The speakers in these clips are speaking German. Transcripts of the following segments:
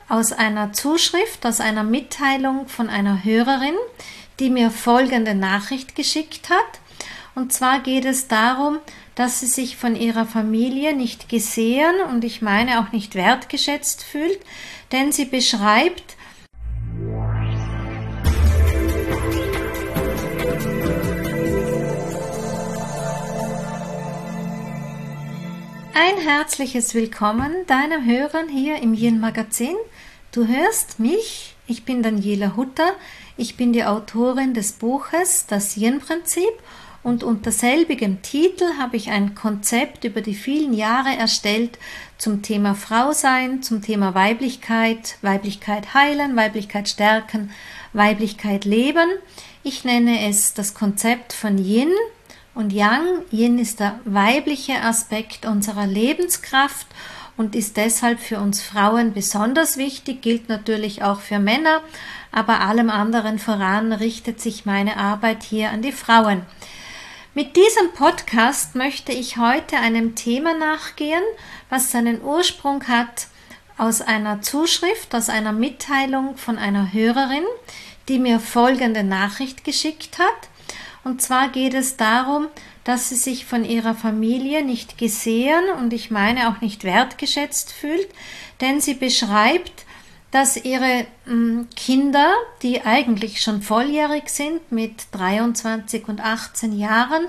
aus einer Zuschrift, aus einer Mitteilung von einer Hörerin, die mir folgende Nachricht geschickt hat. Und zwar geht es darum, dass sie sich von ihrer Familie nicht gesehen und ich meine auch nicht wertgeschätzt fühlt, denn sie beschreibt, ein herzliches Willkommen deinem Hörern hier im Yin Magazin. Du hörst mich, ich bin Daniela Hutter, ich bin die Autorin des Buches Das Yin-Prinzip und unter selbigem Titel habe ich ein Konzept über die vielen Jahre erstellt zum Thema Frausein, zum Thema Weiblichkeit, Weiblichkeit heilen, Weiblichkeit stärken, Weiblichkeit leben. Ich nenne es das Konzept von Yin und Yang. Yin ist der weibliche Aspekt unserer Lebenskraft und ist deshalb für uns Frauen besonders wichtig, gilt natürlich auch für Männer, aber allem anderen voran richtet sich meine Arbeit hier an die Frauen. Mit diesem Podcast möchte ich heute einem Thema nachgehen, was seinen Ursprung hat aus einer Zuschrift, aus einer Mitteilung von einer Hörerin, die mir folgende Nachricht geschickt hat. Und zwar geht es darum, dass sie sich von ihrer Familie nicht gesehen und ich meine auch nicht wertgeschätzt fühlt, denn sie beschreibt, dass ihre Kinder, die eigentlich schon volljährig sind, mit 23 und 18 Jahren,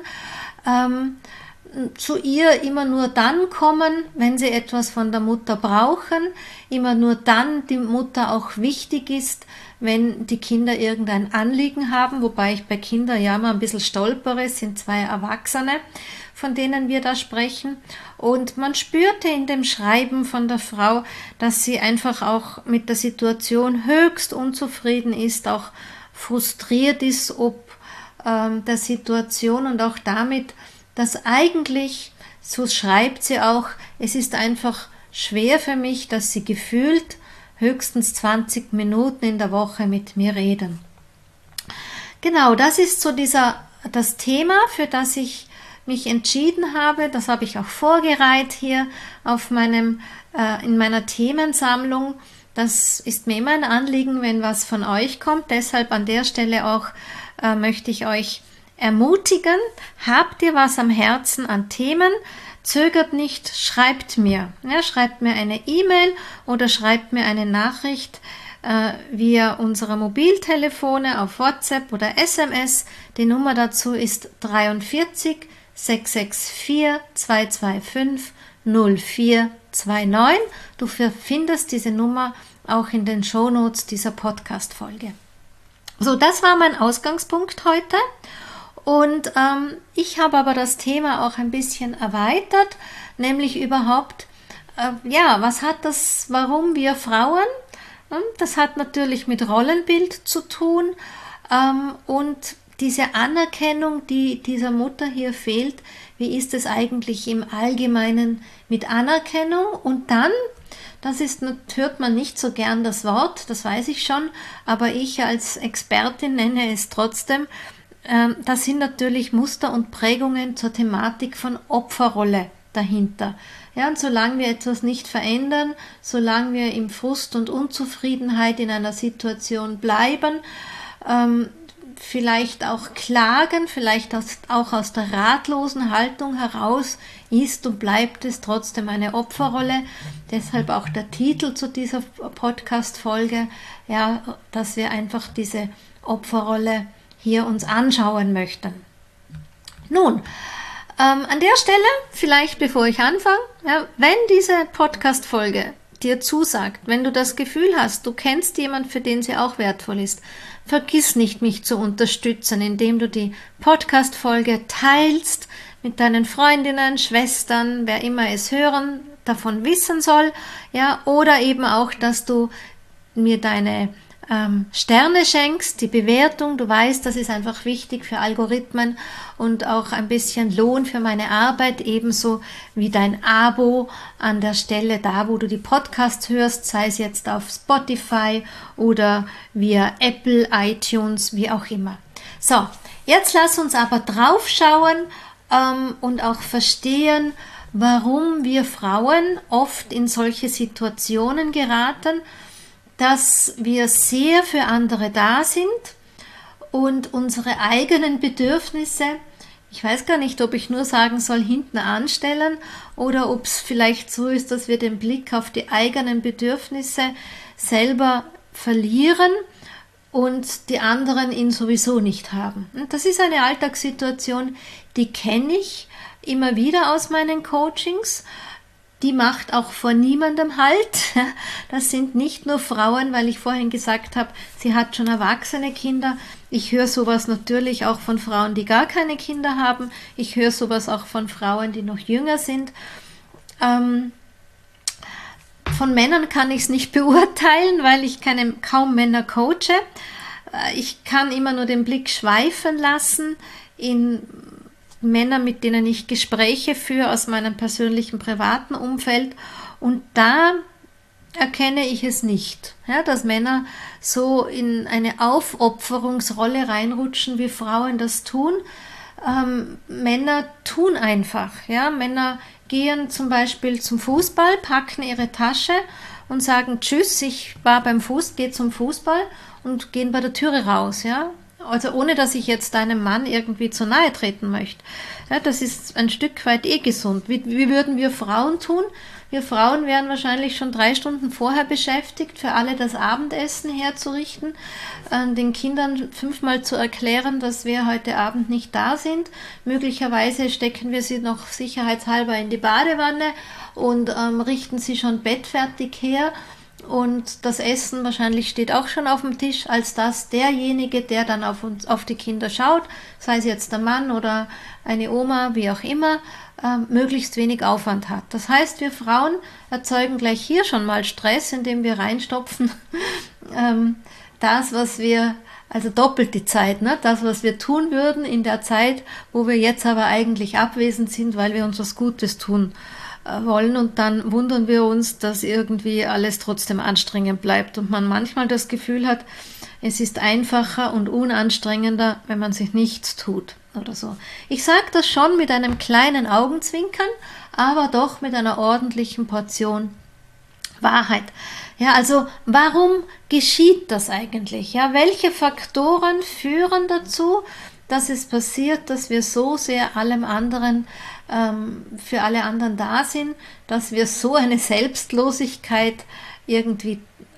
zu ihr immer nur dann kommen, wenn sie etwas von der Mutter brauchen, immer nur dann die Mutter auch wichtig ist, wenn die Kinder irgendein Anliegen haben, wobei ich bei Kindern ja immer ein bisschen stolpere, es sind 2 Erwachsene, von denen wir da sprechen. Und man spürte in dem Schreiben von der Frau, dass sie einfach auch mit der Situation höchst unzufrieden ist, auch frustriert ist ob der Situation und auch damit, dass eigentlich, so schreibt sie auch, es ist einfach schwer für mich, dass sie gefühlt höchstens 20 Minuten in der Woche mit mir reden. Genau, das ist so das Thema, für das ich mich entschieden habe. Das habe ich auch vorgereiht hier in meiner Themensammlung. Das ist mir immer ein Anliegen, wenn was von euch kommt. Deshalb an der Stelle auch möchte ich euch ermutigen. Habt ihr was am Herzen an Themen? Zögert nicht, schreibt mir. Ja, schreibt mir eine E-Mail oder schreibt mir eine Nachricht via unserer Mobiltelefone auf WhatsApp oder SMS. Die Nummer dazu ist 43 664 225 0429. Du findest diese Nummer auch in den Shownotes dieser Podcast-Folge. So, das war mein Ausgangspunkt heute. Und ich habe aber das Thema auch ein bisschen erweitert, nämlich überhaupt, warum wir Frauen, das hat natürlich mit Rollenbild zu tun und diese Anerkennung, die dieser Mutter hier fehlt, wie ist es eigentlich im Allgemeinen mit Anerkennung? Und dann, hört man nicht so gern das Wort, das weiß ich schon, aber ich als Expertin nenne es trotzdem, das sind natürlich Muster und Prägungen zur Thematik von Opferrolle dahinter. Ja, und solange wir etwas nicht verändern, solange wir im Frust und Unzufriedenheit in einer Situation bleiben, vielleicht auch klagen, vielleicht auch aus der ratlosen Haltung heraus, ist und bleibt es trotzdem eine Opferrolle. Deshalb auch der Titel zu dieser Podcast-Folge, ja, dass wir einfach diese Opferrolle hier uns anschauen möchten. Nun, an der Stelle, vielleicht bevor ich anfange, ja, wenn diese Podcast-Folge dir zusagt, wenn du das Gefühl hast, du kennst jemanden, für den sie auch wertvoll ist, vergiss nicht, mich zu unterstützen, indem du die Podcast-Folge teilst mit deinen Freundinnen, Schwestern, wer immer es davon wissen soll, ja, oder eben auch, dass du mir deine Sterne schenkst, die Bewertung, du weißt, das ist einfach wichtig für Algorithmen und auch ein bisschen Lohn für meine Arbeit, ebenso wie dein Abo an der Stelle da, wo du die Podcasts hörst, sei es jetzt auf Spotify oder via Apple, iTunes, wie auch immer. So, jetzt lass uns aber drauf schauen und auch verstehen, warum wir Frauen oft in solche Situationen geraten, dass wir sehr für andere da sind und unsere eigenen Bedürfnisse, ich weiß gar nicht, ob ich nur sagen soll, hinten anstellen oder ob es vielleicht so ist, dass wir den Blick auf die eigenen Bedürfnisse selber verlieren und die anderen ihn sowieso nicht haben. Und das ist eine Alltagssituation, die kenne ich immer wieder aus meinen Coachings. Die macht auch vor niemandem Halt. Das sind nicht nur Frauen, weil ich vorhin gesagt habe, sie hat schon erwachsene Kinder. Ich höre sowas natürlich auch von Frauen, die gar keine Kinder haben. Ich höre sowas auch von Frauen, die noch jünger sind. Von Männern kann ich es nicht beurteilen, weil ich kaum Männer coache. Ich kann immer nur den Blick schweifen lassen in Männer, mit denen ich Gespräche führe aus meinem persönlichen privaten Umfeld, und da erkenne ich es nicht, ja, dass Männer so in eine Aufopferungsrolle reinrutschen, wie Frauen das tun. Männer tun einfach, ja, Männer gehen zum Beispiel zum Fußball, packen ihre Tasche und sagen Tschüss, ich war beim gehe zum Fußball, und gehen bei der Türe raus, ja. Also ohne, dass ich jetzt einem Mann irgendwie zu nahe treten möchte. Ja, das ist ein Stück weit gesund. Wie würden wir Frauen tun? Wir Frauen wären wahrscheinlich schon 3 Stunden vorher beschäftigt, für alle das Abendessen herzurichten, den Kindern 5-mal zu erklären, dass wir heute Abend nicht da sind. Möglicherweise stecken wir sie noch sicherheitshalber in die Badewanne und richten sie schon bettfertig her. Und das Essen wahrscheinlich steht auch schon auf dem Tisch, als dass derjenige, der dann auf die Kinder schaut, sei es jetzt der Mann oder eine Oma, wie auch immer, möglichst wenig Aufwand hat. Das heißt, wir Frauen erzeugen gleich hier schon mal Stress, indem wir reinstopfen, das, was wir, also doppelt die Zeit, ne? Das, was wir tun würden in der Zeit, wo wir jetzt aber eigentlich abwesend sind, weil wir uns was Gutes tun wollen, und dann wundern wir uns, dass irgendwie alles trotzdem anstrengend bleibt und man manchmal das Gefühl hat, es ist einfacher und unanstrengender, wenn man sich nichts tut oder so. Ich sage das schon mit einem kleinen Augenzwinkern, aber doch mit einer ordentlichen Portion Wahrheit. Ja, also warum geschieht das eigentlich? Ja, welche Faktoren führen dazu, dass es passiert, dass wir so sehr allem anderen für alle anderen da sind, dass wir so eine Selbstlosigkeit irgendwie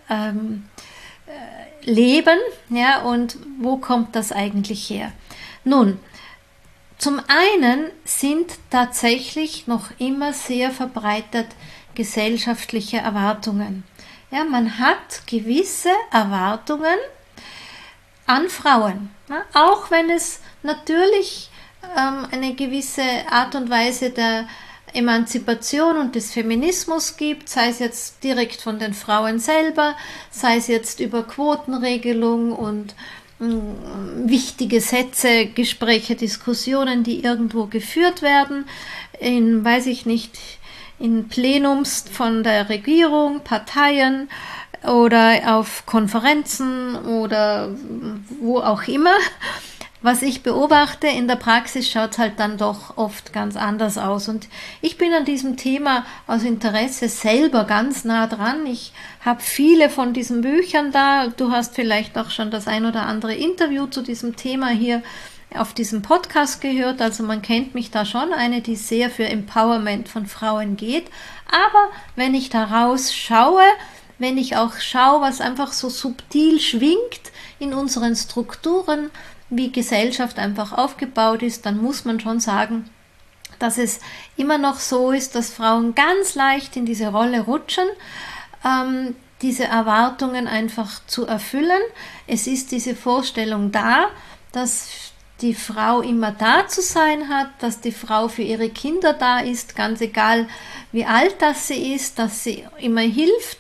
leben, ja, und wo kommt das eigentlich her? Nun, zum einen sind tatsächlich noch immer sehr verbreitet gesellschaftliche Erwartungen. Ja, man hat gewisse Erwartungen an Frauen, ne? Auch wenn es natürlich eine gewisse Art und Weise der Emanzipation und des Feminismus gibt, sei es jetzt direkt von den Frauen selber, sei es jetzt über Quotenregelung und wichtige Sätze, Gespräche, Diskussionen, die irgendwo geführt werden, in, weiß ich nicht, in Plenums von der Regierung, Parteien oder auf Konferenzen oder wo auch immer. Was ich beobachte, in der Praxis schaut es halt dann doch oft ganz anders aus. Und ich bin an diesem Thema aus Interesse selber ganz nah dran. Ich habe viele von diesen Büchern da. Du hast vielleicht auch schon das ein oder andere Interview zu diesem Thema hier auf diesem Podcast gehört. Also man kennt mich da schon, eine, die sehr für Empowerment von Frauen geht. Aber wenn ich da rausschaue, wenn ich auch schaue, was einfach so subtil schwingt in unseren Strukturen, wie Gesellschaft einfach aufgebaut ist, dann muss man schon sagen, dass es immer noch so ist, dass Frauen ganz leicht in diese Rolle rutschen, diese Erwartungen einfach zu erfüllen. Es ist diese Vorstellung da, dass die Frau immer da zu sein hat, dass die Frau für ihre Kinder da ist, ganz egal wie alt das sie ist, dass sie immer hilft,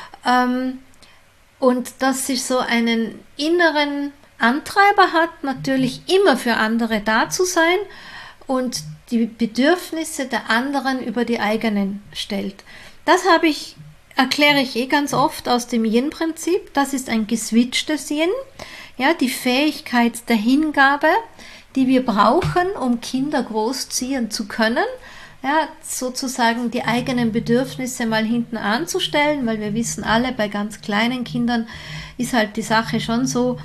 und dass sie so einen inneren Antreiber hat, natürlich immer für andere da zu sein und die Bedürfnisse der anderen über die eigenen stellt. Das erkläre ich ganz oft aus dem Yin-Prinzip. Das ist ein geswitchtes Yin, ja, die Fähigkeit der Hingabe, die wir brauchen, um Kinder großziehen zu können, ja, sozusagen die eigenen Bedürfnisse mal hinten anzustellen, weil wir wissen alle, bei ganz kleinen Kindern ist halt die Sache schon so,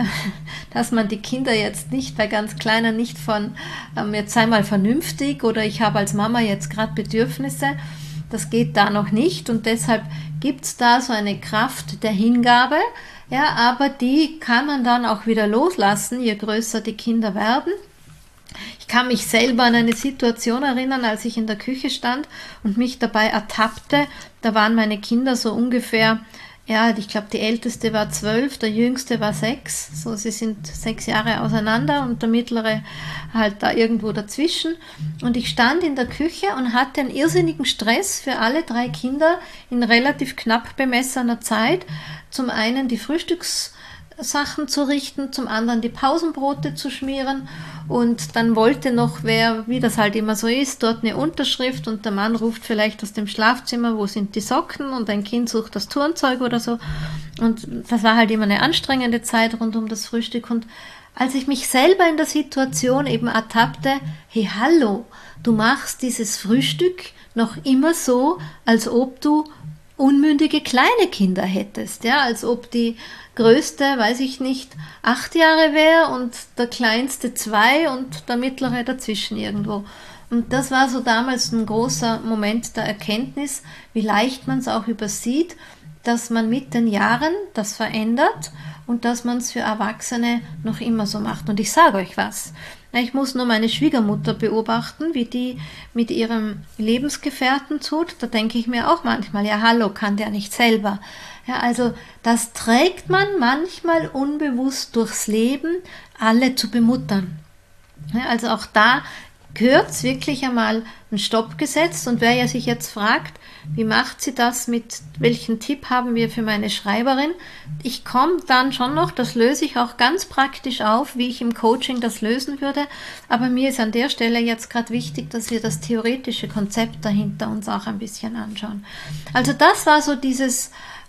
dass man die Kinder jetzt nicht, bei ganz Kleinen nicht von, jetzt sei mal vernünftig oder ich habe als Mama jetzt gerade Bedürfnisse, das geht da noch nicht und deshalb gibt es da so eine Kraft der Hingabe, ja, aber die kann man dann auch wieder loslassen, je größer die Kinder werden. Ich kann mich selber an eine Situation erinnern, als ich in der Küche stand und mich dabei ertappte, da waren meine Kinder so ungefähr, ja, ich glaube, die älteste war 12, der jüngste war 6, so sie sind 6 Jahre auseinander und der mittlere halt da irgendwo dazwischen. Und ich stand in der Küche und hatte einen irrsinnigen Stress für alle 3 Kinder in relativ knapp bemessener Zeit. Zum einen die Frühstückssachen zu richten, zum anderen die Pausenbrote zu schmieren und dann wollte noch wer, wie das halt immer so ist, dort eine Unterschrift und der Mann ruft vielleicht aus dem Schlafzimmer, wo sind die Socken und ein Kind sucht das Turnzeug oder so und das war halt immer eine anstrengende Zeit rund um das Frühstück und als ich mich selber in der Situation eben ertappte, hey hallo, du machst dieses Frühstück noch immer so, als ob du unmündige kleine Kinder hättest, ja, als ob die größte, weiß ich nicht, 8 Jahre wäre und der kleinste 2 und der mittlere dazwischen irgendwo. Und das war so damals ein großer Moment der Erkenntnis, wie leicht man es auch übersieht, dass man mit den Jahren das verändert und dass man es für Erwachsene noch immer so macht. Und ich sage euch was, ich muss nur meine Schwiegermutter beobachten, wie die mit ihrem Lebensgefährten tut. Da denke ich mir auch manchmal, ja hallo, kann der nicht selber. Ja, also das trägt man manchmal unbewusst durchs Leben, alle zu bemuttern. Ja, also auch da gehört es wirklich einmal einen Stopp gesetzt und wer ja sich jetzt fragt, wie macht sie das, mit welchen Tipp haben wir für meine Schreiberin? Ich komme dann schon noch, das löse ich auch ganz praktisch auf, wie ich im Coaching das lösen würde, aber mir ist an der Stelle jetzt gerade wichtig, dass wir das theoretische Konzept dahinter uns auch ein bisschen anschauen. Also das war so dieses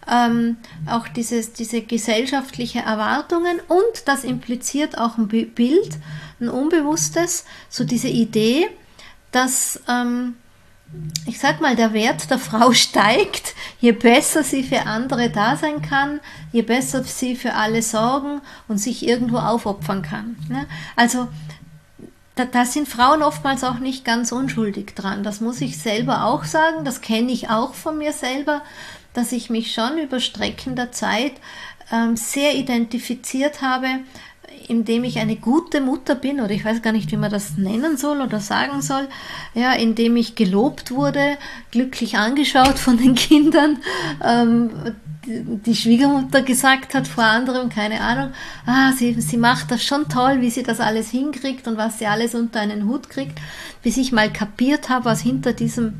auch diese gesellschaftliche Erwartungen und das impliziert auch ein Bild, ein Unbewusstes, so diese Idee, dass, ich sag mal, der Wert der Frau steigt, je besser sie für andere da sein kann, je besser sie für alle sorgen und sich irgendwo aufopfern kann. Ne? Also da sind Frauen oftmals auch nicht ganz unschuldig dran. Das muss ich selber auch sagen, das kenne ich auch von mir selber, dass ich mich schon über Strecken der Zeit sehr identifiziert habe, indem ich eine gute Mutter bin, oder ich weiß gar nicht, wie man das nennen soll oder sagen soll, ja, indem ich gelobt wurde, glücklich angeschaut von den Kindern, die Schwiegermutter gesagt hat vor anderem, keine Ahnung, sie macht das schon toll, wie sie das alles hinkriegt und was sie alles unter einen Hut kriegt, bis ich mal kapiert habe, was hinter diesen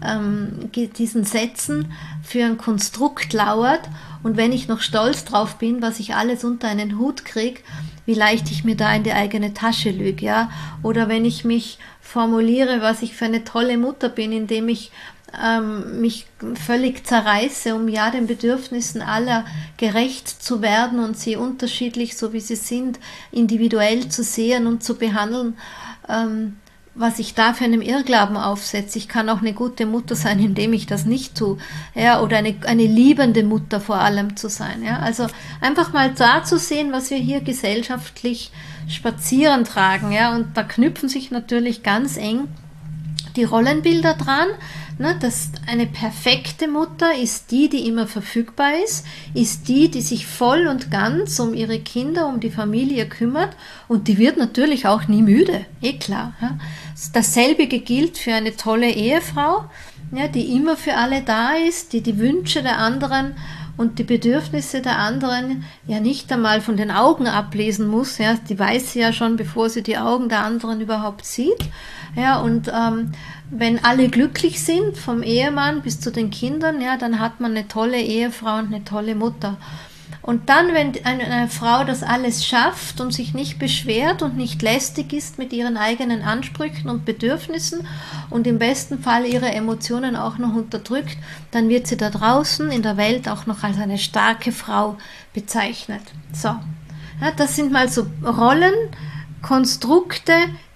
Sätzen für ein Konstrukt lauert und wenn ich noch stolz drauf bin, was ich alles unter einen Hut kriege, wie leicht ich mir da in die eigene Tasche lüge, ja, oder wenn ich mich formuliere, was ich für eine tolle Mutter bin, indem ich mich völlig zerreiße, um ja den Bedürfnissen aller gerecht zu werden und sie unterschiedlich, so wie sie sind, individuell zu sehen und zu behandeln, was ich da für einen Irrglauben aufsetze. Ich kann auch eine gute Mutter sein, indem ich das nicht tue, ja, oder eine liebende Mutter vor allem zu sein. Ja. Also einfach mal da zu sehen, was wir hier gesellschaftlich spazieren tragen. Ja. Und da knüpfen sich natürlich ganz eng die Rollenbilder dran. Ne, dass eine perfekte Mutter ist die immer verfügbar ist die sich voll und ganz um ihre Kinder, um die Familie kümmert und die wird natürlich auch nie müde, klar. Ja. Dasselbige gilt für eine tolle Ehefrau, ja, die immer für alle da ist, die Wünsche der anderen und die Bedürfnisse der anderen ja nicht einmal von den Augen ablesen muss, ja, die weiß sie ja schon, bevor sie die Augen der anderen überhaupt sieht, ja, und wenn alle glücklich sind, vom Ehemann bis zu den Kindern, ja, dann hat man eine tolle Ehefrau und eine tolle Mutter. Und dann, wenn eine Frau das alles schafft und sich nicht beschwert und nicht lästig ist mit ihren eigenen Ansprüchen und Bedürfnissen und im besten Fall ihre Emotionen auch noch unterdrückt, dann wird sie da draußen in der Welt auch noch als eine starke Frau bezeichnet. So, ja, das sind mal so Rollen, Konstrukte,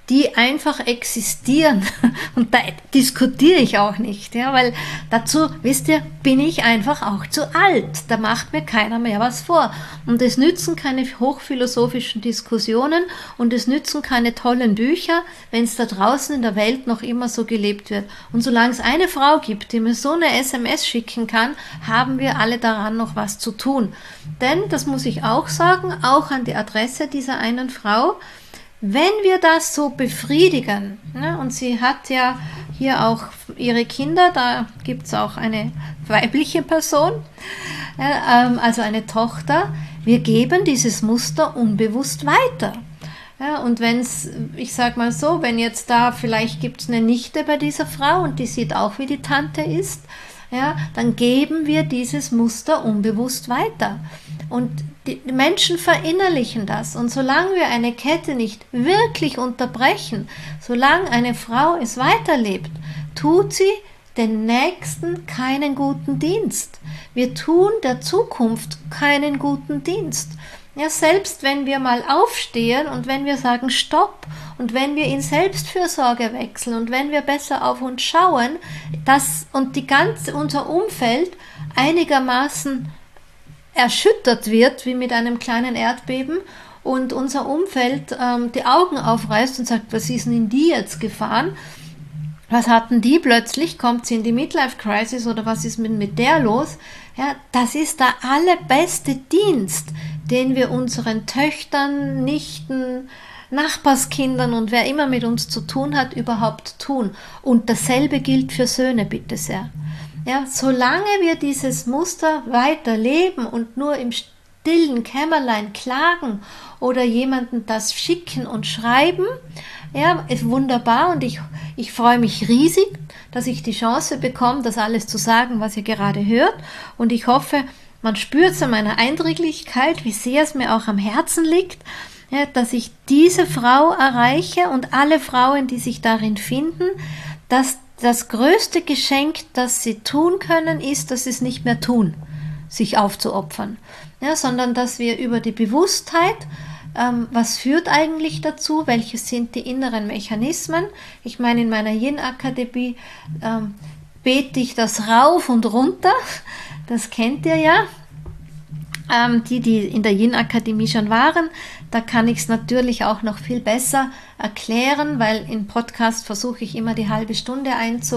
die einfach existieren. Und da diskutiere ich auch nicht, ja, weil dazu, wisst ihr, bin ich einfach auch zu alt. Da macht mir keiner mehr was vor. Und es nützen keine hochphilosophischen Diskussionen und es nützen keine tollen Bücher, wenn es da draußen in der Welt noch immer so gelebt wird. Und solange es eine Frau gibt, die mir so eine SMS schicken kann, haben wir alle daran noch was zu tun. Denn, das muss ich auch sagen, auch an die Adresse dieser einen Frau, wenn wir das so befriedigen, ne, und sie hat ja hier auch ihre Kinder, da gibt es auch eine weibliche Person, also eine Tochter, wir geben dieses Muster unbewusst weiter. Ja, und ich sag mal so, wenn jetzt da, vielleicht gibt es eine Nichte bei dieser Frau und die sieht auch, wie die Tante ist, ja, dann geben wir dieses Muster unbewusst weiter. Und die Menschen verinnerlichen das. Und solange wir eine Kette nicht wirklich unterbrechen, solange eine Frau es weiterlebt, tut sie den Nächsten keinen guten Dienst. Wir tun der Zukunft keinen guten Dienst. Ja, selbst wenn wir mal aufstehen und wenn wir sagen Stopp und wenn wir in Selbstfürsorge wechseln und wenn wir besser auf uns schauen, und unser Umfeld einigermaßen erschüttert wird, wie mit einem kleinen Erdbeben, und unser Umfeld die Augen aufreißt und sagt, was ist denn in die jetzt gefahren? Was hatten die plötzlich? Kommt sie in die Midlife-Crisis oder was ist mit der los? Ja, das ist der allerbeste Dienst, den wir unseren Töchtern, Nichten, Nachbarskindern und wer immer mit uns zu tun hat, überhaupt tun. Und dasselbe gilt für Söhne, bitte sehr. Ja, solange wir dieses Muster weiterleben und nur im stillen Kämmerlein klagen oder jemandem das schicken und schreiben, ja, ist wunderbar, und ich freue mich riesig, dass ich die Chance bekomme, das alles zu sagen, was ihr gerade hört, und ich hoffe, man spürt es an meiner Eindringlichkeit, wie sehr es mir auch am Herzen liegt, ja, dass ich diese Frau erreiche und alle Frauen, die sich darin finden, dass das größte Geschenk, das sie tun können, ist, dass sie es nicht mehr tun, sich aufzuopfern, ja, sondern dass wir über die Bewusstheit, was führt eigentlich dazu, welche sind die inneren Mechanismen. Ich meine, in meiner Yin-Akademie bete ich das rauf und runter, das kennt ihr ja. Die in der Yin-Akademie schon waren, da kann ich es natürlich auch noch viel besser erklären, weil im Podcast versuche ich immer die halbe Stunde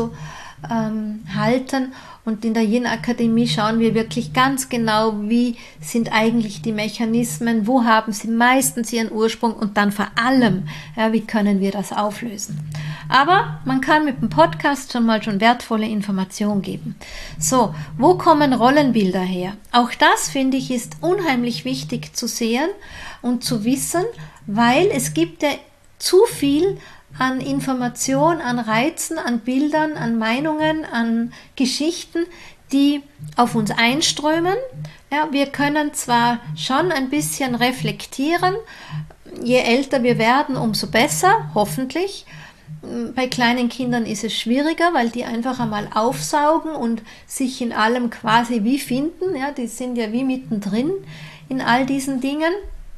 einzuhalten, und in der Yin-Akademie schauen wir wirklich ganz genau, wie sind eigentlich die Mechanismen, wo haben sie meistens ihren Ursprung, und dann vor allem, ja, wie können wir das auflösen. Aber man kann mit dem Podcast schon wertvolle Informationen geben. So, wo kommen Rollenbilder her? Auch das, finde ich, ist unheimlich wichtig zu sehen und zu wissen, weil es gibt ja zu viel an Information, an Reizen, an Bildern, an Meinungen, an Geschichten, die auf uns einströmen. Ja, wir können zwar schon ein bisschen reflektieren, je älter wir werden, umso besser, hoffentlich. Bei kleinen Kindern ist es schwieriger, weil die einfach einmal aufsaugen und sich in allem quasi wie finden. Ja, die sind ja wie mittendrin in all diesen Dingen.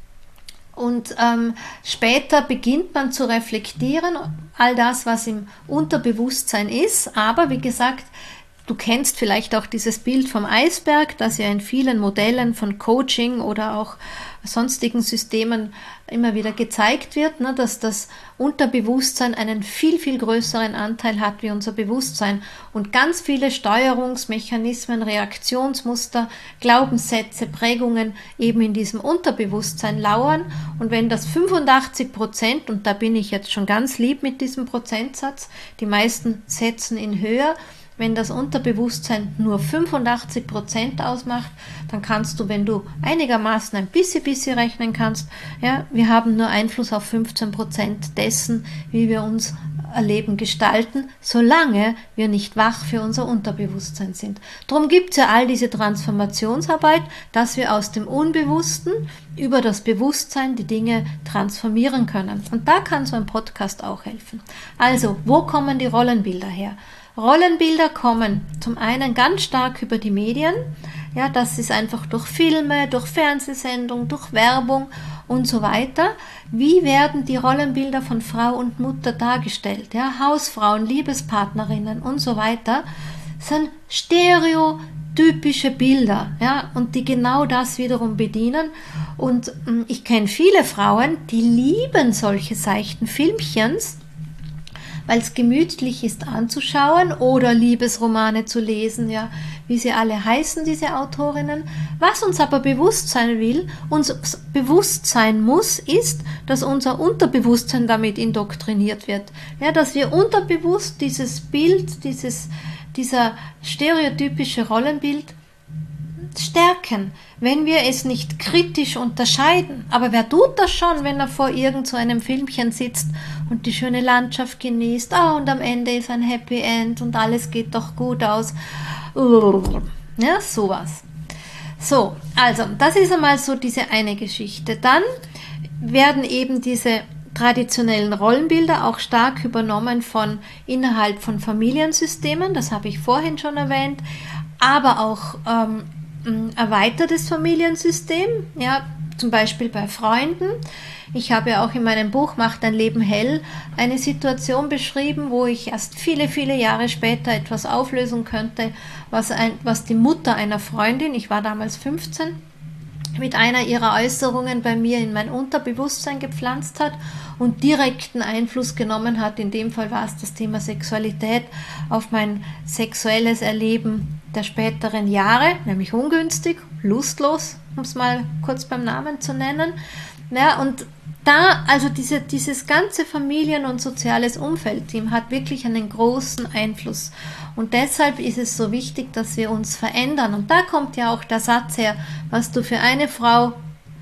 Und später beginnt man zu reflektieren, all das, was im Unterbewusstsein ist. Aber wie gesagt, du kennst vielleicht auch dieses Bild vom Eisberg, das ja in vielen Modellen von Coaching oder auch sonstigen Systemen immer wieder gezeigt wird, ne, dass das Unterbewusstsein einen viel, viel größeren Anteil hat wie unser Bewusstsein und ganz viele Steuerungsmechanismen, Reaktionsmuster, Glaubenssätze, Prägungen eben in diesem Unterbewusstsein lauern. Und wenn das 85%, und da bin ich jetzt schon ganz lieb mit diesem Prozentsatz, die meisten setzen ihn höher, wenn das Unterbewusstsein nur 85% ausmacht, dann kannst du, wenn du einigermaßen ein bisschen rechnen kannst, ja, wir haben nur Einfluss auf 15% dessen, wie wir uns Leben gestalten, solange wir nicht wach für unser Unterbewusstsein sind. Darum gibt es ja all diese Transformationsarbeit, dass wir aus dem Unbewussten über das Bewusstsein die Dinge transformieren können. Und da kann so ein Podcast auch helfen. Also, wo kommen die Rollenbilder her? Rollenbilder kommen zum einen ganz stark über die Medien. Ja, das ist einfach durch Filme, durch Fernsehsendungen, durch Werbung und so weiter. Wie werden die Rollenbilder von Frau und Mutter dargestellt? Ja, Hausfrauen, Liebespartnerinnen und so weiter sind stereotypische Bilder, ja, und die genau das wiederum bedienen. Und ich kenne viele Frauen, die lieben solche seichten Filmchens, weil es gemütlich ist anzuschauen oder Liebesromane zu lesen, ja, wie sie alle heißen, diese Autorinnen. Was uns aber bewusst sein will, uns bewusst sein muss, ist, dass unser Unterbewusstsein damit indoktriniert wird. Ja, dass wir unterbewusst dieses Bild, dieser stereotypische Rollenbild stärken, wenn wir es nicht kritisch unterscheiden. Aber wer tut das schon, wenn er vor irgend so einem Filmchen sitzt und die schöne Landschaft genießt, und am Ende ist ein Happy End und alles geht doch gut aus. Ja, sowas. So, also, das ist einmal so diese eine Geschichte. Dann werden eben diese traditionellen Rollenbilder auch stark übernommen innerhalb von Familiensystemen, das habe ich vorhin schon erwähnt, aber auch erweitertes Familiensystem, ja, zum Beispiel bei Freunden. Ich habe ja auch in meinem Buch Mach dein Leben hell eine Situation beschrieben, wo ich erst viele, viele Jahre später etwas auflösen könnte, was die Mutter einer Freundin, ich war damals 15, mit einer ihrer Äußerungen bei mir in mein Unterbewusstsein gepflanzt hat und direkten Einfluss genommen hat. In dem Fall war es das Thema Sexualität auf mein sexuelles Erleben der späteren Jahre, nämlich ungünstig, lustlos, um es mal kurz beim Namen zu nennen. Ja, und da, also dieses ganze Familien- und soziales Umfeldteam hat wirklich einen großen Einfluss. Und deshalb ist es so wichtig, dass wir uns verändern. Und da kommt ja auch der Satz her, was eine Frau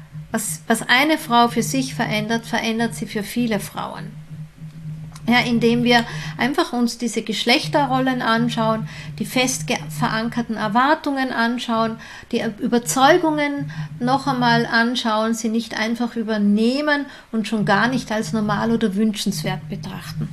für sich verändert, verändert sie für viele Frauen. Ja, indem wir einfach uns diese Geschlechterrollen anschauen, die fest verankerten Erwartungen anschauen, die Überzeugungen noch einmal anschauen, sie nicht einfach übernehmen und schon gar nicht als normal oder wünschenswert betrachten.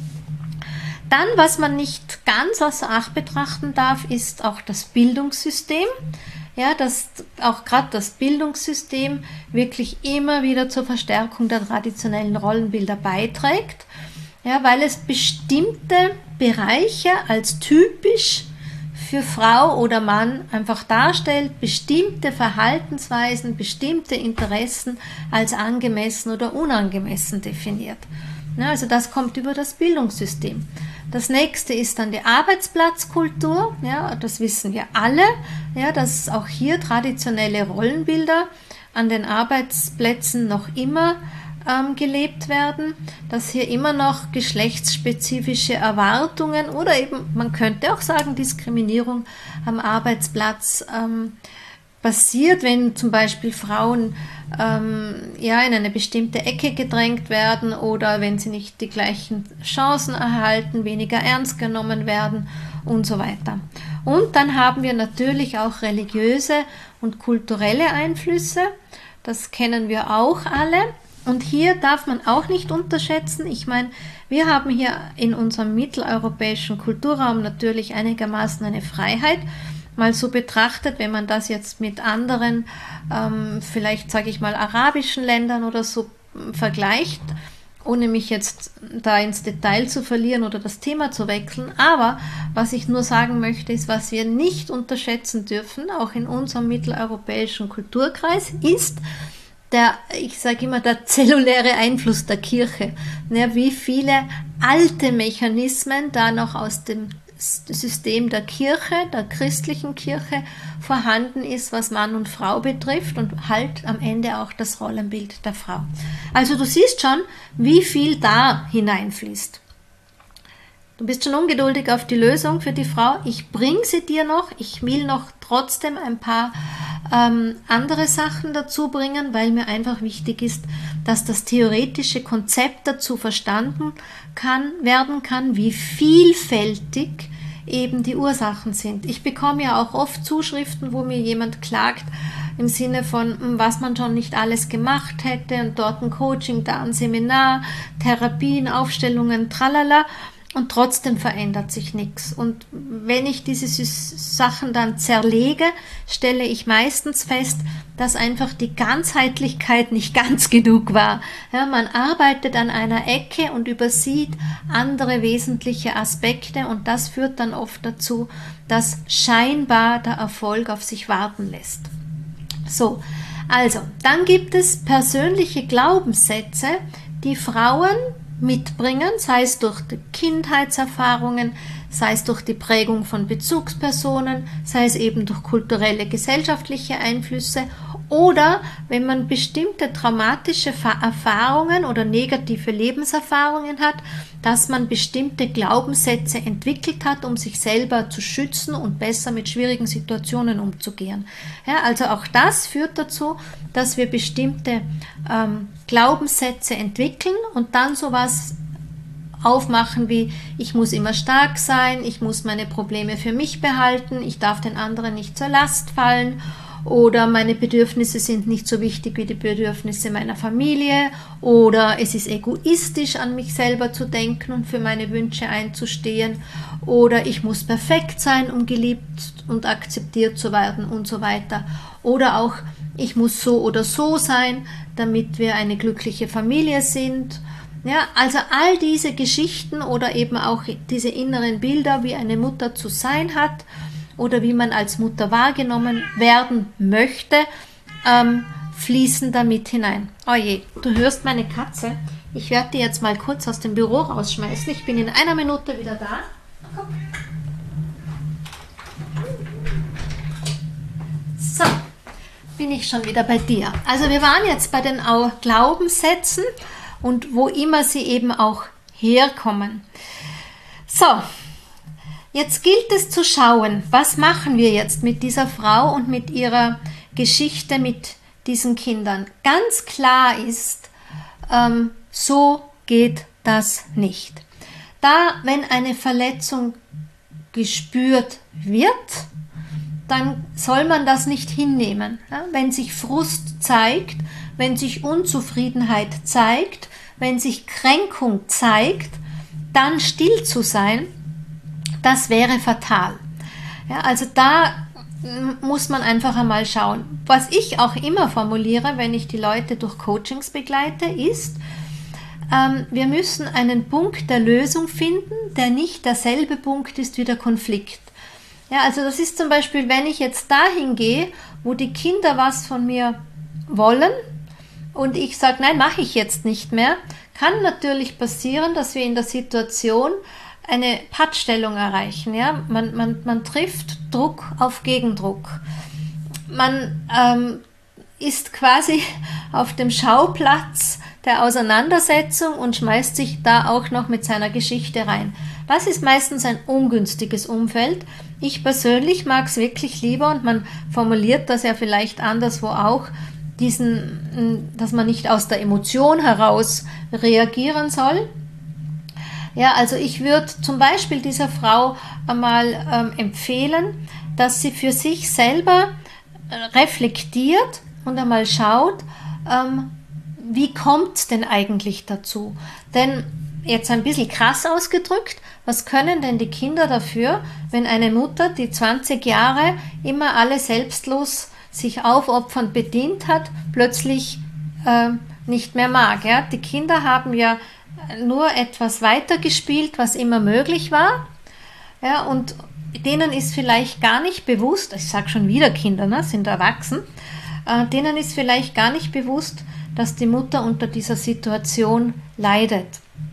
Dann, was man nicht ganz außer Acht betrachten darf, ist auch das Bildungssystem. Ja, dass auch gerade das Bildungssystem wirklich immer wieder zur Verstärkung der traditionellen Rollenbilder beiträgt. Ja, weil es bestimmte Bereiche als typisch für Frau oder Mann einfach darstellt, bestimmte Verhaltensweisen, bestimmte Interessen als angemessen oder unangemessen definiert. Ja, also das kommt über das Bildungssystem. Das nächste ist dann die Arbeitsplatzkultur. Ja, das wissen wir alle, ja, dass auch hier traditionelle Rollenbilder an den Arbeitsplätzen noch immer gelebt werden, dass hier immer noch geschlechtsspezifische Erwartungen oder eben, man könnte auch sagen, Diskriminierung am Arbeitsplatz passiert, wenn zum Beispiel Frauen in eine bestimmte Ecke gedrängt werden oder wenn sie nicht die gleichen Chancen erhalten, weniger ernst genommen werden und so weiter. Und dann haben wir natürlich auch religiöse und kulturelle Einflüsse, das kennen wir auch alle. Und hier darf man auch nicht unterschätzen, ich meine, wir haben hier in unserem mitteleuropäischen Kulturraum natürlich einigermaßen eine Freiheit, mal so betrachtet, wenn man das jetzt mit anderen, vielleicht sage ich mal arabischen Ländern oder so vergleicht, ohne mich jetzt da ins Detail zu verlieren oder das Thema zu wechseln. Aber was ich nur sagen möchte, ist, was wir nicht unterschätzen dürfen, auch in unserem mitteleuropäischen Kulturkreis, ist, ich sage immer, der zelluläre Einfluss der Kirche. Ja, wie viele alte Mechanismen da noch aus dem System der Kirche, der christlichen Kirche vorhanden ist, was Mann und Frau betrifft und halt am Ende auch das Rollenbild der Frau. Also du siehst schon, wie viel da hineinfließt. Du bist schon ungeduldig auf die Lösung für die Frau. Ich bringe sie dir noch. Ich will noch trotzdem ein paar andere Sachen dazu bringen, weil mir einfach wichtig ist, dass das theoretische Konzept dazu verstanden werden kann, wie vielfältig eben die Ursachen sind. Ich bekomme ja auch oft Zuschriften, wo mir jemand klagt, im Sinne von, was man schon nicht alles gemacht hätte und dort ein Coaching, da ein Seminar, Therapien, Aufstellungen, tralala. und trotzdem verändert sich nichts. Und wenn ich diese Sachen dann zerlege, stelle ich meistens fest, dass einfach die Ganzheitlichkeit nicht ganz genug war. Ja, man arbeitet an einer Ecke und übersieht andere wesentliche Aspekte, und das führt dann oft dazu, dass scheinbar der Erfolg auf sich warten lässt. So, also, dann gibt es persönliche Glaubenssätze, die Frauen mitbringen, sei es durch die Kindheitserfahrungen, sei es durch die Prägung von Bezugspersonen, sei es eben durch kulturelle, gesellschaftliche Einflüsse, oder wenn man bestimmte traumatische Erfahrungen oder negative Lebenserfahrungen hat, dass man bestimmte Glaubenssätze entwickelt hat, um sich selber zu schützen und besser mit schwierigen Situationen umzugehen. Ja, also auch das führt dazu, dass wir bestimmte Glaubenssätze entwickeln und dann sowas aufmachen wie: ich muss immer stark sein, ich muss meine Probleme für mich behalten, ich darf den anderen nicht zur Last fallen, oder meine Bedürfnisse sind nicht so wichtig wie die Bedürfnisse meiner Familie, oder es ist egoistisch, an mich selber zu denken und für meine Wünsche einzustehen, oder ich muss perfekt sein, um geliebt und akzeptiert zu werden und so weiter, oder auch ich muss so oder so sein, damit wir eine glückliche Familie sind. Ja, also all diese Geschichten oder eben auch diese inneren Bilder, wie eine Mutter zu sein hat oder wie man als Mutter wahrgenommen werden möchte, fließen da mit hinein. Oh je, du hörst meine Katze. Ich werde die jetzt mal kurz aus dem Büro rausschmeißen. Ich bin in einer Minute wieder da. Komm. So, bin ich schon wieder bei dir. Also wir waren jetzt bei den Glaubenssätzen und wo immer sie eben auch herkommen. So, jetzt gilt es zu schauen, was machen wir jetzt mit dieser Frau und mit ihrer Geschichte mit diesen Kindern. Ganz klar ist, so geht das nicht. Da, wenn eine Verletzung gespürt wird, dann soll man das nicht hinnehmen. Ja, wenn sich Frust zeigt, wenn sich Unzufriedenheit zeigt, wenn sich Kränkung zeigt, dann still zu sein, das wäre fatal. Ja, also da muss man einfach einmal schauen. Was ich auch immer formuliere, wenn ich die Leute durch Coachings begleite, ist, wir müssen einen Punkt der Lösung finden, der nicht derselbe Punkt ist wie der Konflikt. Ja, also das ist zum Beispiel, wenn ich jetzt dahin gehe, wo die Kinder was von mir wollen und ich sage, nein, mache ich jetzt nicht mehr, kann natürlich passieren, dass wir in der Situation eine Pattstellung erreichen. Ja? Man trifft Druck auf Gegendruck. Man ist quasi auf dem Schauplatz der Auseinandersetzung und schmeißt sich da auch noch mit seiner Geschichte rein. Das ist meistens ein ungünstiges Umfeld. Ich persönlich mag es wirklich lieber, und man formuliert das ja vielleicht anderswo auch, dass man nicht aus der Emotion heraus reagieren soll. Ja, also ich würde zum Beispiel dieser Frau einmal empfehlen, dass sie für sich selber reflektiert und einmal schaut, wie kommt es denn eigentlich dazu? Denn jetzt ein bisschen krass ausgedrückt, was können denn die Kinder dafür, wenn eine Mutter, die 20 Jahre immer alle selbstlos sich aufopfernd bedient hat, plötzlich nicht mehr mag? Ja? Die Kinder haben ja nur etwas weitergespielt, was immer möglich war. Ja, und denen ist vielleicht gar nicht bewusst, ich sage schon wieder Kinder, ne, sind erwachsen, denen ist vielleicht gar nicht bewusst, dass die Mutter unter dieser Situation leidet.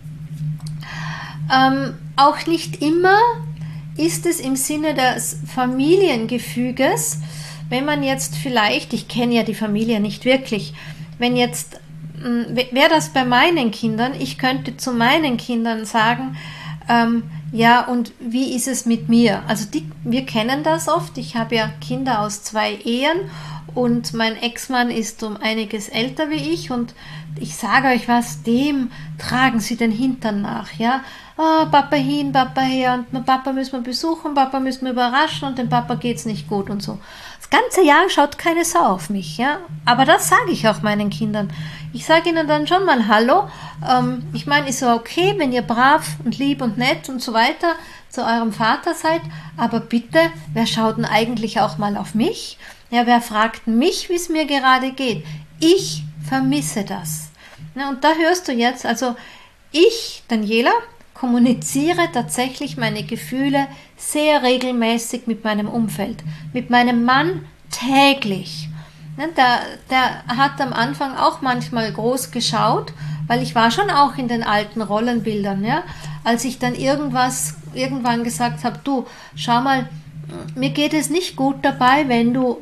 Auch nicht immer ist es im Sinne des Familiengefüges, wenn man jetzt vielleicht, ich kenne ja die Familie nicht wirklich, wenn jetzt, wäre das bei meinen Kindern, ich könnte zu meinen Kindern sagen, ja, und wie ist es mit mir? Also wir kennen das oft, ich habe ja Kinder aus 2 Ehen und mein Ex-Mann ist um einiges älter wie ich und ich sage euch was, dem tragen sie den Hintern nach, ja. Oh, Papa hin, Papa her und Papa müssen wir besuchen, Papa müssen wir überraschen und dem Papa geht's nicht gut und so. Das ganze Jahr schaut keine Sau auf mich, ja. Aber das sage ich auch meinen Kindern. Ich sage ihnen dann schon mal Hallo. Ich meine, ist ja okay, wenn ihr brav und lieb und nett und so weiter zu eurem Vater seid, aber bitte, wer schaut denn eigentlich auch mal auf mich? Ja, wer fragt mich, wie es mir gerade geht? Ich vermisse das. Ja, und da hörst du jetzt, also ich, Daniela, kommuniziere tatsächlich meine Gefühle sehr regelmäßig mit meinem Umfeld, mit meinem Mann täglich. Ja, der hat am Anfang auch manchmal groß geschaut, weil ich war schon auch in den alten Rollenbildern, ja, als ich dann irgendwann gesagt habe, du, schau mal, mir geht es nicht gut dabei, wenn du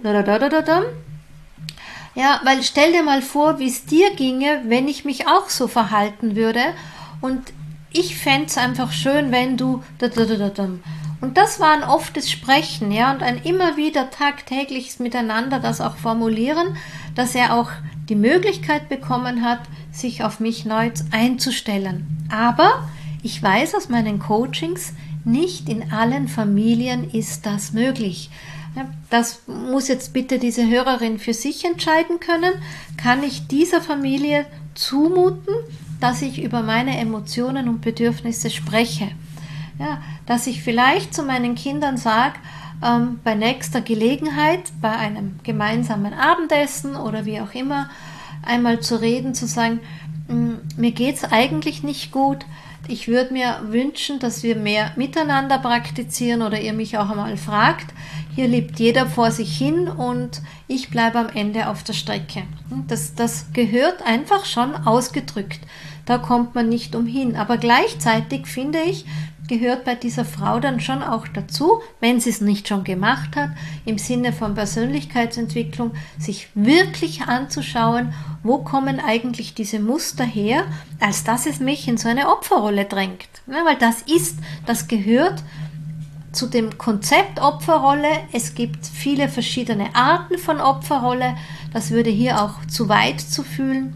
ja, weil stell dir mal vor, wie es dir ginge, wenn ich mich auch so verhalten würde und ich fände es einfach schön, wenn du und das war ein oftes Sprechen, ja, und ein immer wieder tagtägliches Miteinander das auch formulieren, dass er auch die Möglichkeit bekommen hat, sich auf mich neu einzustellen. Aber ich weiß aus meinen Coachings, nicht in allen Familien ist das möglich. Das muss jetzt bitte diese Hörerin für sich entscheiden können. Kann ich dieser Familie zumuten, dass ich über meine Emotionen und Bedürfnisse spreche? Ja, dass ich vielleicht zu meinen Kindern sage, bei nächster Gelegenheit, bei einem gemeinsamen Abendessen oder wie auch immer, einmal zu reden, zu sagen, mir geht es eigentlich nicht gut, ich würde mir wünschen, dass wir mehr miteinander praktizieren oder ihr mich auch einmal fragt. Hier lebt jeder vor sich hin und ich bleibe am Ende auf der Strecke. Das gehört einfach schon ausgedrückt. Da kommt man nicht umhin. Aber gleichzeitig finde ich, gehört bei dieser Frau dann schon auch dazu, wenn sie es nicht schon gemacht hat, im Sinne von Persönlichkeitsentwicklung, sich wirklich anzuschauen, wo kommen eigentlich diese Muster her, als dass es mich in so eine Opferrolle drängt. Ja, weil das gehört zu dem Konzept Opferrolle. Es gibt viele verschiedene Arten von Opferrolle. Das würde hier auch zu weit zu führen,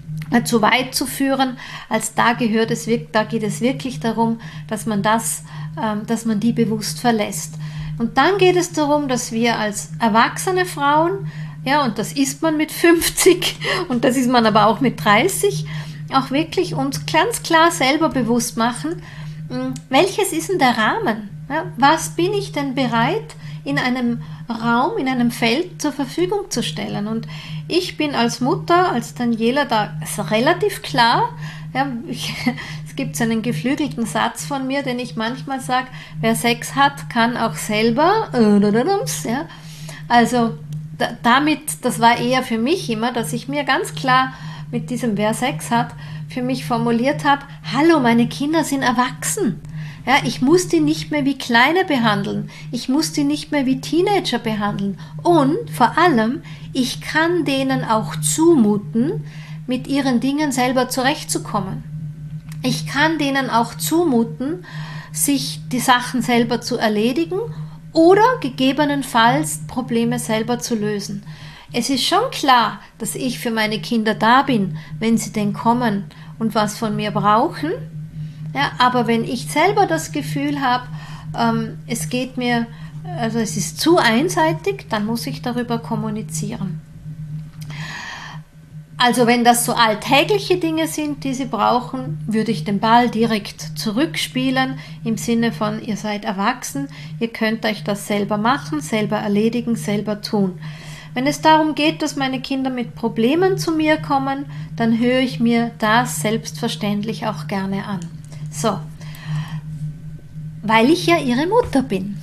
als da geht es wirklich darum, dass man die bewusst verlässt. Und dann geht es darum, dass wir als erwachsene Frauen, ja, und das ist man mit 50 und das ist man aber auch mit 30, auch wirklich uns ganz klar selber bewusst machen, welches ist denn der Rahmen? Ja, was bin ich denn bereit, in einem Raum, in einem Feld zur Verfügung zu stellen? Und ich bin als Mutter, als Daniela da relativ klar. Ja, es gibt so einen geflügelten Satz von mir, den ich manchmal sage, wer Sex hat, kann auch selber. Ja. Also damit, das war eher für mich immer, dass ich mir ganz klar mit diesem wer Sex hat, für mich formuliert habe, hallo, meine Kinder sind erwachsen. Ja, ich muss die nicht mehr wie Kleine behandeln. Ich muss die nicht mehr wie Teenager behandeln. Und vor allem, ich kann denen auch zumuten, mit ihren Dingen selber zurechtzukommen. Ich kann denen auch zumuten, sich die Sachen selber zu erledigen oder gegebenenfalls Probleme selber zu lösen. Es ist schon klar, dass ich für meine Kinder da bin, wenn sie denn kommen und was von mir brauchen. Ja, aber wenn ich selber das Gefühl habe, es ist zu einseitig, dann muss ich darüber kommunizieren. Also wenn das so alltägliche Dinge sind, die sie brauchen, würde ich den Ball direkt zurückspielen, im Sinne von, ihr seid erwachsen, ihr könnt euch das selber machen, selber erledigen, selber tun. Wenn es darum geht, dass meine Kinder mit Problemen zu mir kommen, dann höre ich mir das selbstverständlich auch gerne an. So, weil ich ja ihre Mutter bin.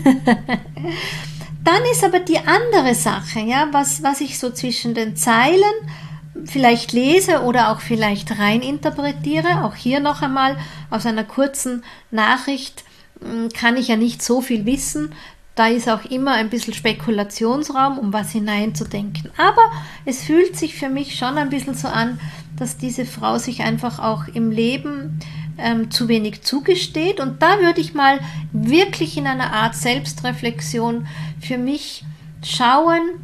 Dann ist aber die andere Sache, ja, was ich so zwischen den Zeilen vielleicht lese oder auch vielleicht reininterpretiere. Auch hier noch einmal aus einer kurzen Nachricht kann ich ja nicht so viel wissen. Da ist auch immer ein bisschen Spekulationsraum, um was hineinzudenken. Aber es fühlt sich für mich schon ein bisschen so an, dass diese Frau sich einfach auch im Leben zu wenig zugesteht. Und da würde ich mal wirklich in einer Art Selbstreflexion für mich schauen,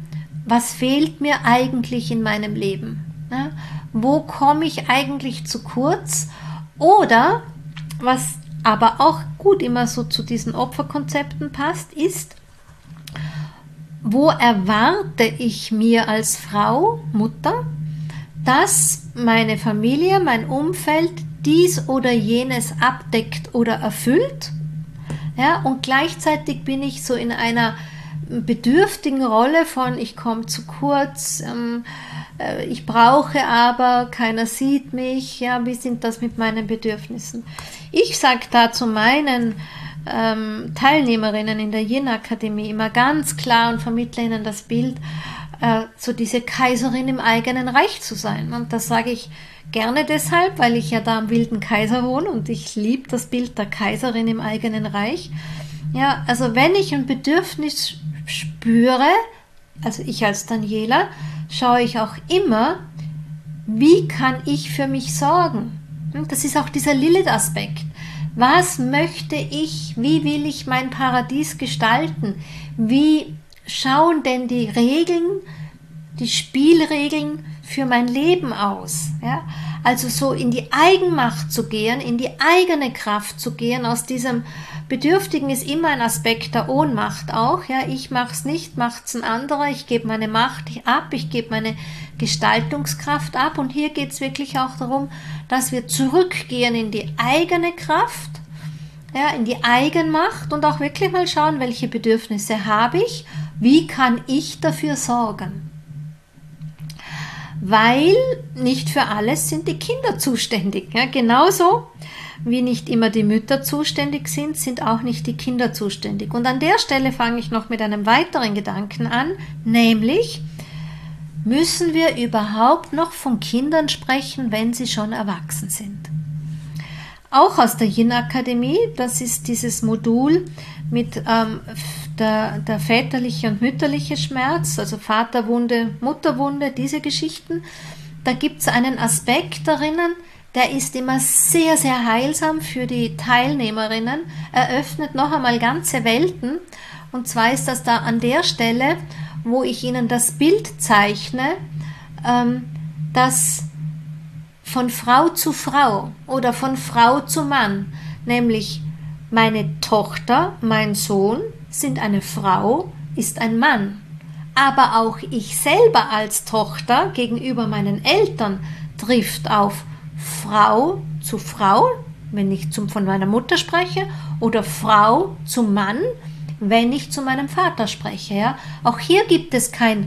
was fehlt mir eigentlich in meinem Leben? Ja? Wo komme ich eigentlich zu kurz? Oder, was aber auch gut immer so zu diesen Opferkonzepten passt, ist, wo erwarte ich mir als Frau, Mutter, dass meine Familie, mein Umfeld dies oder jenes abdeckt oder erfüllt? Ja, und gleichzeitig bin ich so in einer bedürftigen Rolle von, ich komme zu kurz, ich brauche aber, keiner sieht mich, ja, wie sind das mit meinen Bedürfnissen? Ich sage da zu meinen Teilnehmerinnen in der Yin-Akademie immer ganz klar und vermittle ihnen das Bild, so diese Kaiserin im eigenen Reich zu sein. Und das sage ich gerne deshalb, weil ich ja da am Wilden Kaiser wohne und ich liebe das Bild der Kaiserin im eigenen Reich. Ja, also wenn ich ein Bedürfnis spüre, also ich als Daniela, schaue ich auch immer, wie kann ich für mich sorgen? Das ist auch dieser Lilith-Aspekt. Was möchte ich, wie will ich mein Paradies gestalten? Wie schauen denn die Regeln, die Spielregeln für mein Leben aus? Ja? Also so in die Eigenmacht zu gehen, in die eigene Kraft zu gehen. Aus diesem Bedürftigen ist immer ein Aspekt der Ohnmacht auch. Ja? Ich mache es nicht, macht es ein anderer. Ich gebe meine Macht ab, ich gebe meine Gestaltungskraft ab. Und hier geht es wirklich auch darum, dass wir zurückgehen in die eigene Kraft, ja, in die Eigenmacht und auch wirklich mal schauen, welche Bedürfnisse habe ich, wie kann ich dafür sorgen. Weil nicht für alles sind die Kinder zuständig. Ja, genauso wie nicht immer die Mütter zuständig sind auch nicht die Kinder zuständig. Und an der Stelle fange ich noch mit einem weiteren Gedanken an, nämlich, müssen wir überhaupt noch von Kindern sprechen, wenn sie schon erwachsen sind? Auch aus der Yin-Akademie, das ist dieses Modul mit der väterliche und mütterliche Schmerz, also Vaterwunde, Mutterwunde, diese Geschichten. Da gibt es einen Aspekt darinnen, der ist immer sehr, sehr heilsam für die Teilnehmerinnen, eröffnet noch einmal ganze Welten. Und zwar ist das da an der Stelle, wo ich Ihnen das Bild zeichne, das von Frau zu Frau oder von Frau zu Mann, nämlich meine Tochter, mein Sohn sind eine Frau, ist ein Mann. Aber auch ich selber als Tochter gegenüber meinen Eltern trifft auf Frau zu Frau, wenn ich von meiner Mutter spreche, oder Frau zu Mann, wenn ich zu meinem Vater spreche. Ja? Auch hier gibt es kein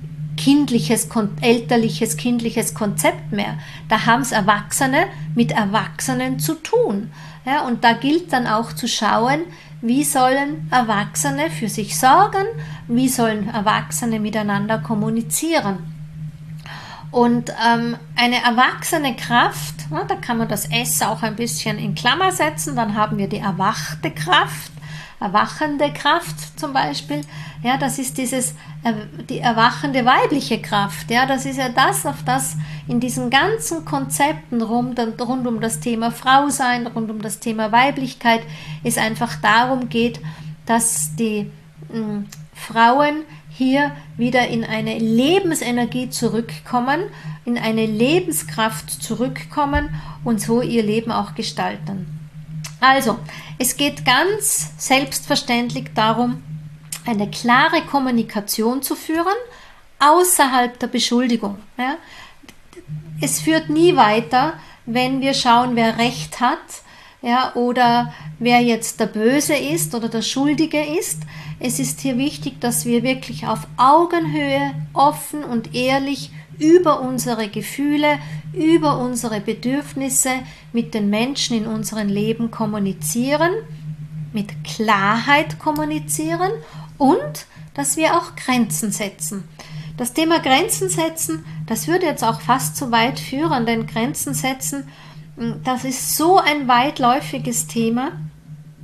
elterliches, kindliches Konzept mehr. Da haben es Erwachsene mit Erwachsenen zu tun. Ja, und da gilt dann auch zu schauen, wie sollen Erwachsene für sich sorgen, wie sollen Erwachsene miteinander kommunizieren. Und eine erwachsene Kraft, ja, da kann man das S auch ein bisschen in Klammer setzen, dann haben wir die erwachte Kraft, erwachende Kraft zum Beispiel, ja, das ist die erwachende weibliche Kraft, ja, das ist ja das, auf das in diesen ganzen Konzepten rund um das Thema Frausein, rund um das Thema Weiblichkeit, es einfach darum geht, dass die Frauen hier wieder in eine Lebensenergie zurückkommen, in eine Lebenskraft zurückkommen und so ihr Leben auch gestalten. Also, es geht ganz selbstverständlich darum, eine klare Kommunikation zu führen, außerhalb der Beschuldigung. Ja? Es führt nie weiter, wenn wir schauen, wer Recht hat, ja, oder wer jetzt der Böse ist oder der Schuldige ist. Es ist hier wichtig, dass wir wirklich auf Augenhöhe, offen und ehrlich über unsere Gefühle, über unsere Bedürfnisse mit den Menschen in unserem Leben kommunizieren, mit Klarheit kommunizieren und dass wir auch Grenzen setzen. Das Thema Grenzen setzen, das würde jetzt auch fast zu weit führen, denn Grenzen setzen, das ist so ein weitläufiges Thema,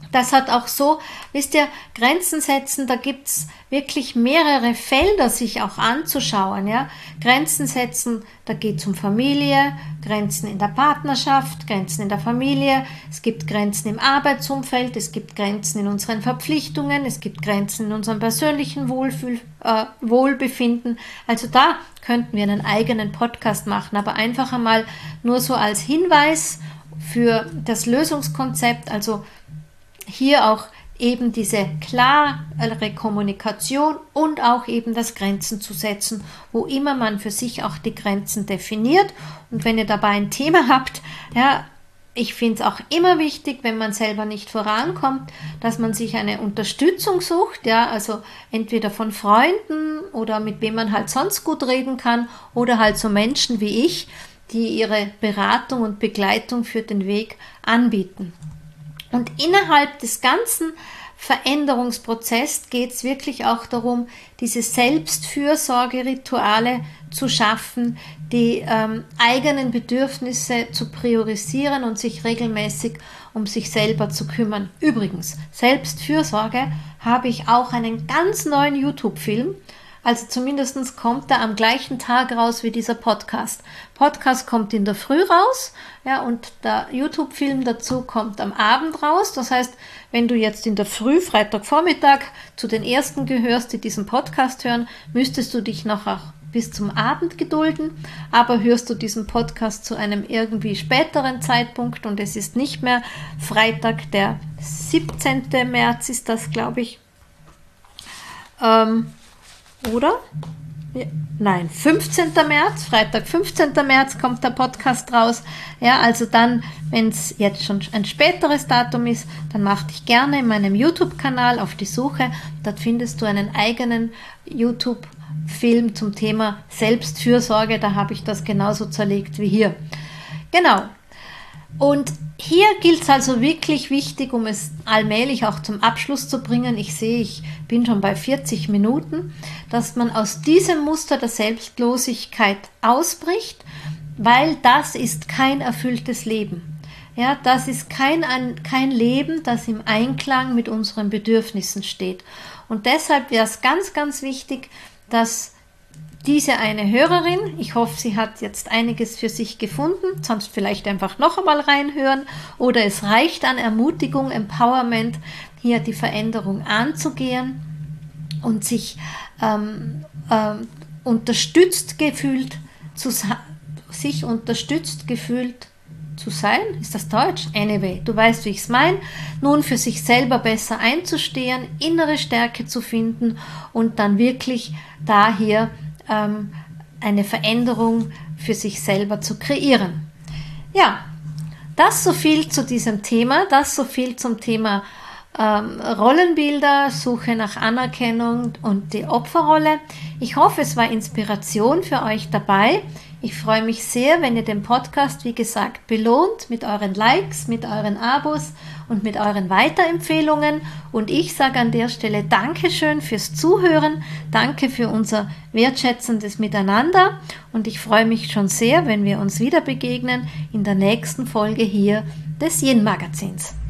Das hat auch so, wisst ihr, Grenzen setzen, da gibt es wirklich mehrere Felder, sich auch anzuschauen. Ja? Grenzen setzen, da geht es um Familie, Grenzen in der Partnerschaft, Grenzen in der Familie, es gibt Grenzen im Arbeitsumfeld, es gibt Grenzen in unseren Verpflichtungen, es gibt Grenzen in unserem persönlichen Wohlbefinden. Also da könnten wir einen eigenen Podcast machen, aber einfach einmal nur so als Hinweis für das Lösungskonzept, also hier auch eben diese klare Kommunikation und auch eben das Grenzen zu setzen, wo immer man für sich auch die Grenzen definiert. Und wenn ihr dabei ein Thema habt, ja, ich finde es auch immer wichtig, wenn man selber nicht vorankommt, dass man sich eine Unterstützung sucht, ja, also entweder von Freunden oder mit wem man halt sonst gut reden kann oder halt so Menschen wie ich, die ihre Beratung und Begleitung für den Weg anbieten. Und innerhalb des ganzen Veränderungsprozesses geht es wirklich auch darum, diese Selbstfürsorgerituale zu schaffen, die eigenen Bedürfnisse zu priorisieren und sich regelmäßig um sich selber zu kümmern. Übrigens, Selbstfürsorge habe ich auch einen ganz neuen YouTube-Film. Also zumindest kommt er am gleichen Tag raus wie dieser Podcast. Podcast kommt in der Früh raus, ja, und der YouTube-Film dazu kommt am Abend raus. Das heißt, wenn du jetzt in der Früh, Freitagvormittag, zu den Ersten gehörst, die diesen Podcast hören, müsstest du dich noch auch bis zum Abend gedulden. Aber hörst du diesen Podcast zu einem irgendwie späteren Zeitpunkt und es ist nicht mehr Freitag, der 17. März ist das, glaube ich, oder? Ja, nein, 15. März, Freitag 15. März kommt der Podcast raus. Ja, also dann, wenn es jetzt schon ein späteres Datum ist, dann mach dich gerne in meinem YouTube-Kanal auf die Suche. Dort findest du einen eigenen YouTube-Film zum Thema Selbstfürsorge. Da habe ich das genauso zerlegt wie hier. Genau. Und hier gilt es also wirklich wichtig, um es allmählich auch zum Abschluss zu bringen. Ich sehe, ich bin schon bei 40 Minuten, dass man aus diesem Muster der Selbstlosigkeit ausbricht, weil das ist kein erfülltes Leben. Ja, das ist kein Leben, das im Einklang mit unseren Bedürfnissen steht. Und deshalb wäre es ganz, ganz wichtig, dass diese eine Hörerin, ich hoffe, sie hat jetzt einiges für sich gefunden, sonst vielleicht einfach noch einmal reinhören oder es reicht an Ermutigung, Empowerment, hier die Veränderung anzugehen und sich unterstützt gefühlt zu sein. Ist das Deutsch? Anyway, du weißt, wie ich es meine. Nun für sich selber besser einzustehen, innere Stärke zu finden und dann wirklich da hier eine Veränderung für sich selber zu kreieren. Ja, das so viel zu diesem Thema, das so viel zum Thema Rollenbilder, Suche nach Anerkennung und die Opferrolle. Ich hoffe, es war Inspiration für euch dabei. Ich freue mich sehr, wenn ihr den Podcast, wie gesagt, belohnt mit euren Likes, mit euren Abos und mit euren Weiterempfehlungen. Und ich sage an der Stelle Dankeschön fürs Zuhören, danke für unser wertschätzendes Miteinander und ich freue mich schon sehr, wenn wir uns wieder begegnen in der nächsten Folge hier des Yin Magazins.